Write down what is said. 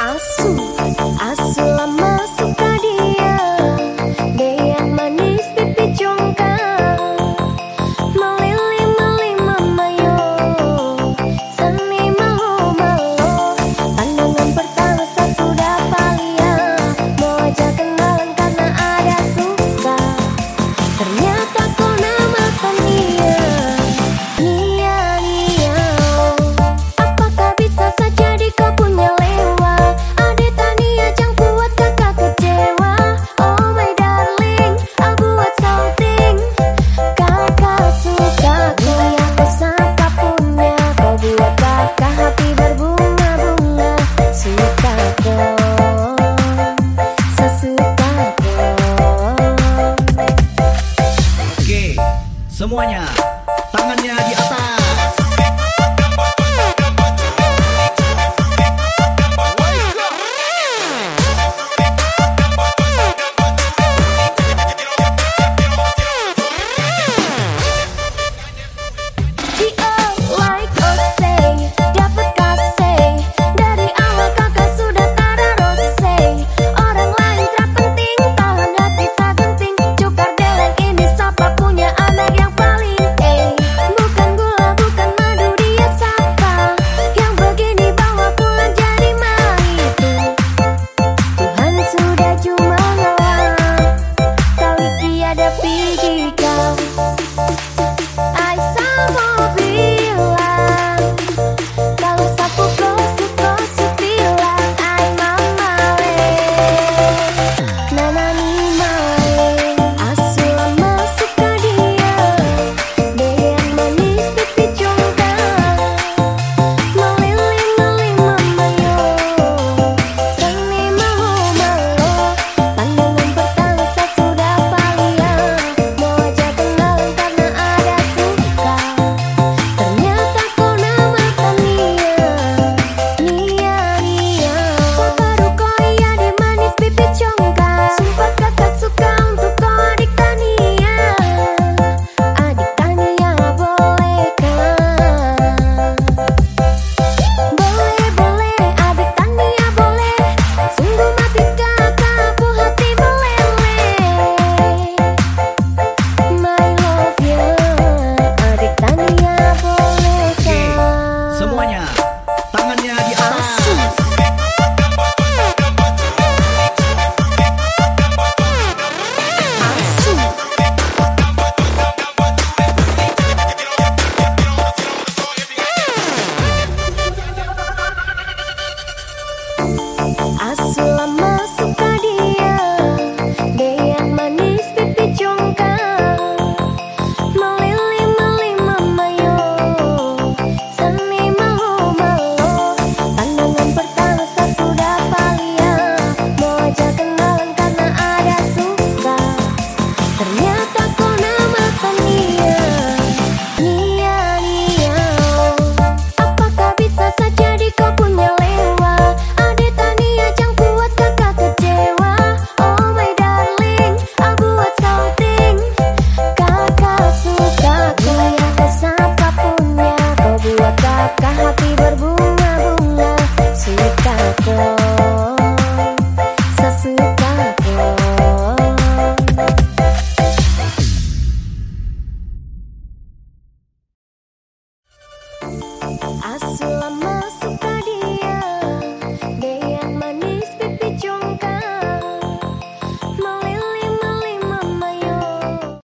Asu, asu lama suka dia, dia yang manis pipi congkak, melili meli mamayo, seni malu malu. Pandangan pertama saya sudah palia, mau ajak kenalan karena ada suka. Ternyata kau nama Tania, Nia Nia. Apakah bisa saja di kau punya lewa? Adik Tania jangan buat kakak kecewa. Oh my darling, aku buat salting. Kakak suka kau yang pesaka punya, kau buat kakak hati berbunga-bunga. Suka kau, sesuka kau. Oke, semuanya tangannya di atas. Like Osei, dapat kasih dari awal kakak sudah tara rose. Orang lain tak penting, tahan hati tak genting. Cukar deleng ini siapa punya anak yang paling bukan gula, bukan madu dia sapa. Yang begini bawa pulang jadi maitu. Tuhan sudah cuma ngalah, kali tiada pergi kau. Aisyah mau bilang, kalau sapu gosip-gosip bilang, ay mama le, nana ni maling. Asu lama suka dia, dia yang manis pipi congkak, melili meli mamayo, seni malu malu. Pandangan pertama saya sudah palia, mau ajak kenalan karena ada suka. Ternyata kau nama Tania, Nia Nia. Kau baru kau iya di manis pipi congkak. Sumpah kakak suka untuk kau adik Tania. Adik Tania bolehkah? Boleh boleh adik Tania boleh. Sungguh mati kakak bu hati meleleh. My love ya, adik Tania bolehkah? Semuanya tangannya di atas. Asu, asu lama suka dia, dia yang manis pipi congkak, melili meli mamayo, seni malu malu. Pandangan pertama saya sudah palia, mau ajak kenalan karena ada suka. Ternyata kau nama Tania, Nia Nia. Apakah bisa saja di kau punya lewa? Adik Tania jangan buat kakak kecewa. Oh my darling, aku buat salting. Kakak suka kau yang kesapa punya, kau buat kakak hati berbunga-bunga. Suka kau, sesuka kau. Asu